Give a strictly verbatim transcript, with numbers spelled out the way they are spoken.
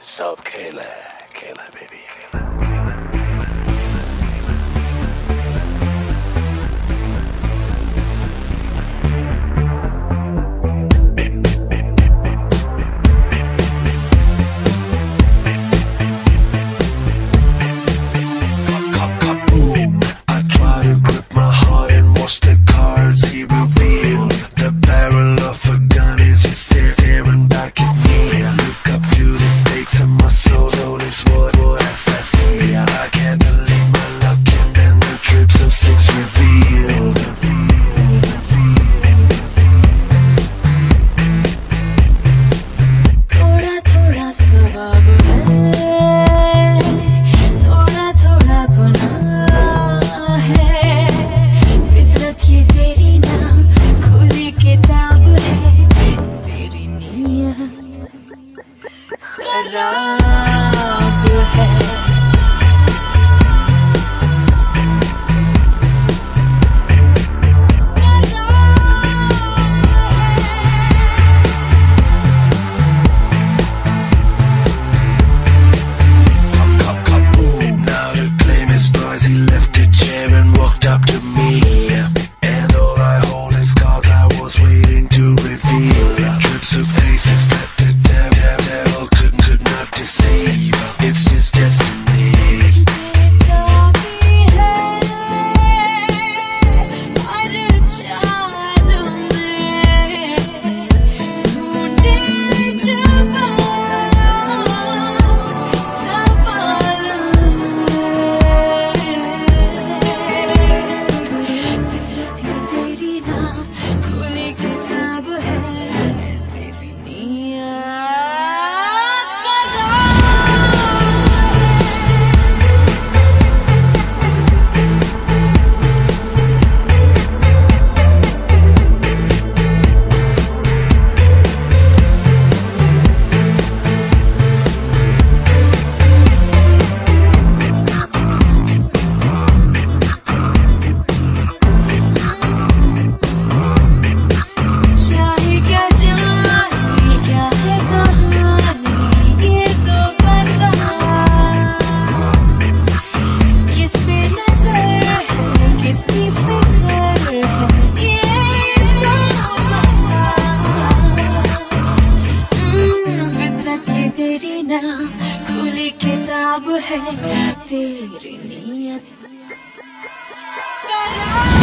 सब खेल है, खेल है बेबी, खेल है। खराब है Now to claim his prize, he left a chair and walked up to me. And all I hold is cards I was waiting to reveal. Trips of aces that the devil, devil could, could not deceive. It's just destiny. तेरी ना खुली किताब है तेरी नीयत।